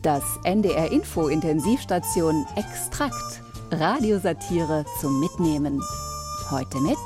Das NDR Info Intensivstation Extrakt. Radiosatire zum Mitnehmen. Heute mit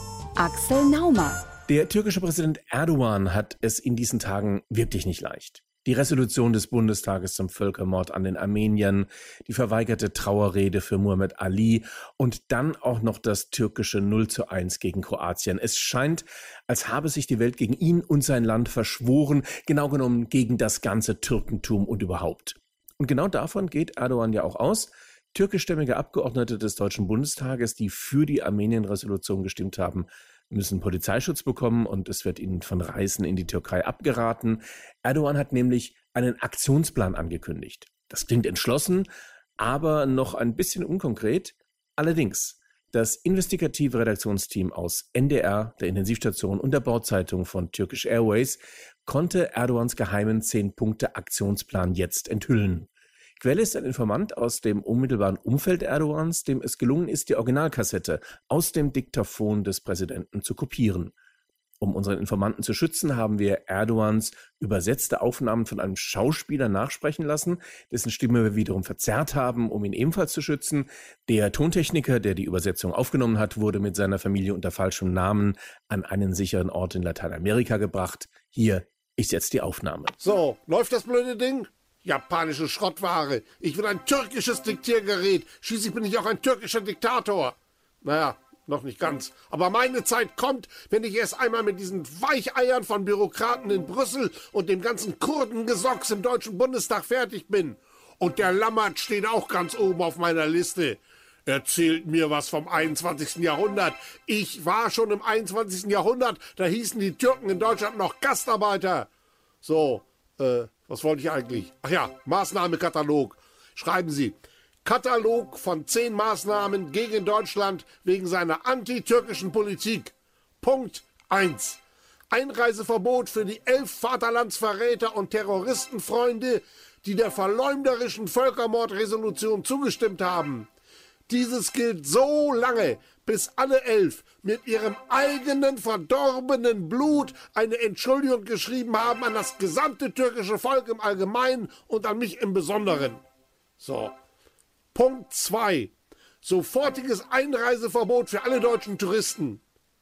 Axel Naumer. Der türkische Präsident Erdogan hat es in diesen Tagen wirklich nicht leicht. Die Resolution des Bundestages zum Völkermord an den Armeniern, die verweigerte Trauerrede für Muhammad Ali und dann auch noch das türkische 0:1 gegen Kroatien. Es scheint, als habe sich die Welt gegen ihn und sein Land verschworen, genau genommen gegen das ganze Türkentum und überhaupt. Und genau davon geht Erdogan ja auch aus. Türkischstämmige Abgeordnete des Deutschen Bundestages, die für die Armenien-Resolution gestimmt haben, müssen Polizeischutz bekommen und es wird ihnen von Reisen in die Türkei abgeraten. Erdogan hat nämlich einen Aktionsplan angekündigt. Das klingt entschlossen, aber noch ein bisschen unkonkret. Allerdings, das investigative Redaktionsteam aus NDR, der Intensivstation und der Bordzeitung von Turkish Airways konnte Erdogans geheimen 10-Punkte-Aktionsplan jetzt enthüllen. Quelle ist ein Informant aus dem unmittelbaren Umfeld Erdogans, dem es gelungen ist, die Originalkassette aus dem Diktaphon des Präsidenten zu kopieren. Um unseren Informanten zu schützen, haben wir Erdogans übersetzte Aufnahmen von einem Schauspieler nachsprechen lassen, dessen Stimme wir wiederum verzerrt haben, um ihn ebenfalls zu schützen. Der Tontechniker, der die Übersetzung aufgenommen hat, wurde mit seiner Familie unter falschem Namen an einen sicheren Ort in Lateinamerika gebracht. Hier ist jetzt die Aufnahme. So, läuft das blöde Ding? Japanische Schrottware. Ich will ein türkisches Diktiergerät. Schließlich bin ich auch ein türkischer Diktator. Naja, noch nicht ganz. Aber meine Zeit kommt, wenn ich erst einmal mit diesen Weicheiern von Bürokraten in Brüssel und dem ganzen Kurdengesocks im Deutschen Bundestag fertig bin. Und der Lammert steht auch ganz oben auf meiner Liste. Erzählt mir was vom 21. Jahrhundert. Ich war schon im 21. Jahrhundert. Da hießen die Türken in Deutschland noch Gastarbeiter. So, was wollte ich eigentlich? Ach ja, Maßnahmekatalog. Schreiben Sie. Katalog von 10 Maßnahmen gegen Deutschland wegen seiner antitürkischen Politik. Punkt 1. Einreiseverbot für die 11 Vaterlandsverräter und Terroristenfreunde, die der verleumderischen Völkermordresolution zugestimmt haben. Dieses gilt so lange, bis alle 11 mit ihrem eigenen verdorbenen Blut eine Entschuldigung geschrieben haben an das gesamte türkische Volk im Allgemeinen und an mich im Besonderen. So. Punkt 2. Sofortiges Einreiseverbot für alle deutschen Touristen.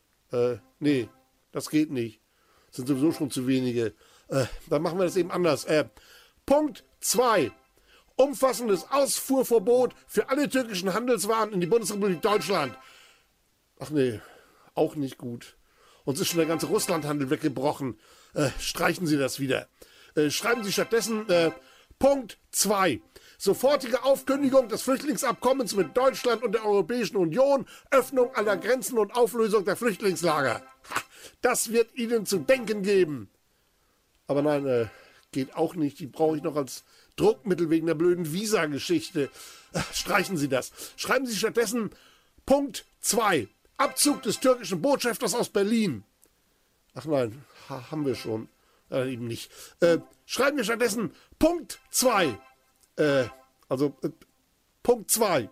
Nee, das geht nicht. Sind sowieso schon zu wenige. Dann machen wir das eben anders. Punkt 2. Umfassendes Ausfuhrverbot für alle türkischen Handelswaren in die Bundesrepublik Deutschland. Ach nee, auch nicht gut. Uns ist schon der ganze Russlandhandel weggebrochen. Streichen Sie das wieder. Schreiben Sie stattdessen Punkt 2. Sofortige Aufkündigung des Flüchtlingsabkommens mit Deutschland und der Europäischen Union, Öffnung aller Grenzen und Auflösung der Flüchtlingslager. Das wird Ihnen zu denken geben. Aber nein, geht auch nicht. Die brauche ich noch als Druckmittel wegen der blöden Visa-Geschichte. Streichen Sie das. Schreiben Sie stattdessen Punkt 2. Abzug des türkischen Botschafters aus Berlin. Ach nein, haben wir schon. Eben nicht. Schreiben wir stattdessen Punkt 2. Punkt 2.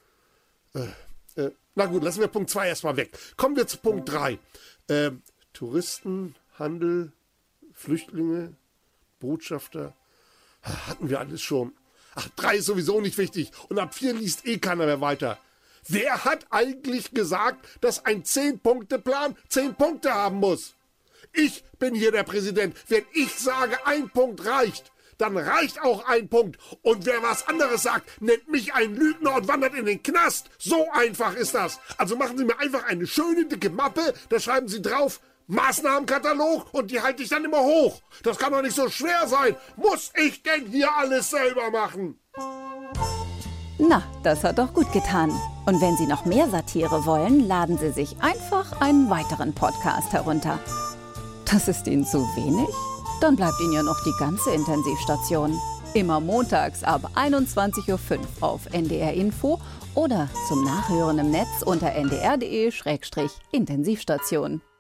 Na gut, lassen wir Punkt 2 erstmal weg. Kommen wir zu Punkt 3. Touristen, Handel, Flüchtlinge, Botschafter. Hatten wir alles schon. Ach, 3 ist sowieso nicht wichtig. Und ab 4 liest eh keiner mehr weiter. Wer hat eigentlich gesagt, dass ein 10-Punkte-Plan 10 Punkte haben muss? Ich bin hier der Präsident. Wenn ich sage, ein Punkt reicht, dann reicht auch ein Punkt. Und wer was anderes sagt, nennt mich einen Lügner und wandert in den Knast. So einfach ist das. Also machen Sie mir einfach eine schöne, dicke Mappe. Da schreiben Sie drauf, Maßnahmenkatalog, und die halte ich dann immer hoch. Das kann doch nicht so schwer sein. Muss ich denn hier alles selber machen? Na, das hat doch gut getan. Und wenn Sie noch mehr Satire wollen, laden Sie sich einfach einen weiteren Podcast herunter. Das ist Ihnen zu wenig? Dann bleibt Ihnen ja noch die ganze Intensivstation. Immer montags ab 21:05 Uhr auf NDR Info oder zum Nachhören im Netz unter ndr.de/Intensivstation.